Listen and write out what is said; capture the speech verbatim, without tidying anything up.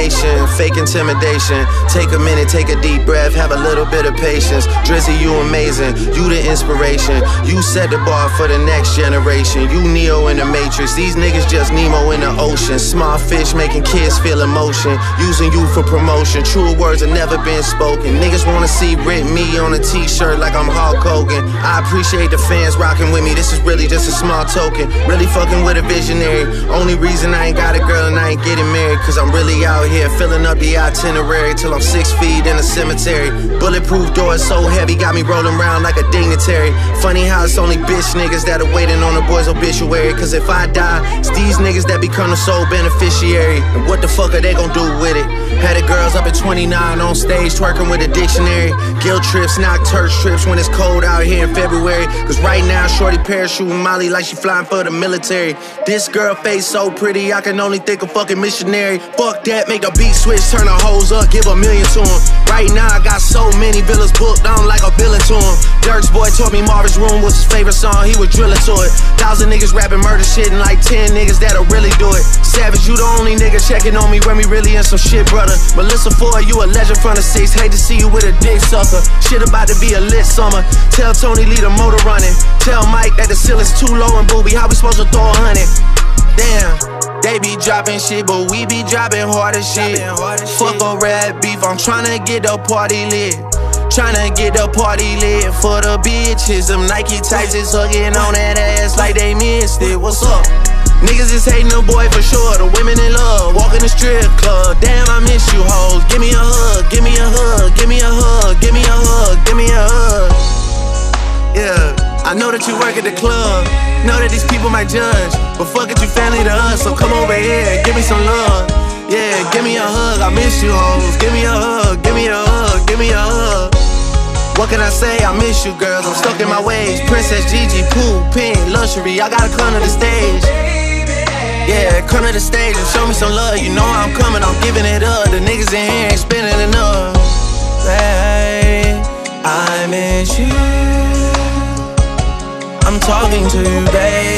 nation, fake intimidation. Take a minute, take a deep breath, have a little bit of patience. Drizzy, you amazing, you the inspiration. You set the bar for the next generation. You Neo in the Matrix, these niggas just Nemo in the ocean. Small fish making kids feel emotion, using you for promotion. True words have never been spoken. Niggas wanna see Rip me on a t-shirt like I'm Hulk Hogan. I appreciate the fans rocking with me, this is really just a small token. Really fucking with a visionary. Only reason I ain't got a girl and I ain't getting married, cause I'm really out here filling up the itinerary till I'm six feet in a cemetery. Bulletproof doors so heavy, got me rolling around like a dignitary. Funny how it's only bitch niggas that are waiting on the boy's obituary. Cause if I die, it's these niggas that become the sole beneficiary. And what the fuck are they gon' do with it? Had the girls up at twenty-nine on stage twerking with a dictionary. Guilt trips, knock church trips when it's cold out here in February. Cause right now shorty parachuting Molly like she flying for the military. This girl face so pretty, I can only think of fucking missionary. Fuck that, make the beat switch, turn the hoes up, give a million to him. Right now I got so many villas booked, I'm like a villain to him. Dirk's boy told me Marvin's Room was his favorite song, he was drilling to it. Thousand niggas rapping murder shit and like ten niggas that'll really do it. Savage, you the only nigga checking on me when we really in some shit, brother. Melissa Ford, you a legend from the six, hate to see you with a dick sucker. Shit about to be a lit summer. Tell Tony leave the motor running. Tell Mike that the ceiling's too low and booby, how we supposed to throw a hundred? Damn, they be dropping shit, but we be dropping harder shit. Fuck a rap beef, I'm tryna get the party lit. Tryna get the party lit for the bitches. Them Nike tights is hugging on that ass like they missed it. What's up? Niggas is hating the boy for sure. The women in love, walk in the strip club. Damn, I miss you hoes. Give me a hug, give me a hug, give me a hug, give me a hug, give me a hug. Yeah, I know that you work at the club, know that these people might judge, but fuck it, you family to us, so come over here, give me some love. Yeah, give me a hug, I miss you hoes. Give me a hug, give me a hug, give me a hug. What can I say? I miss you girls, I'm stuck in my ways. Princess Gigi, Pooh, Pink, Luxury, I gotta come to the stage. Yeah, come to the stage and show me some love. You know I'm coming, I'm giving it up. The niggas in here ain't spending enough. Hey, I miss you. I'm talking to you, babe.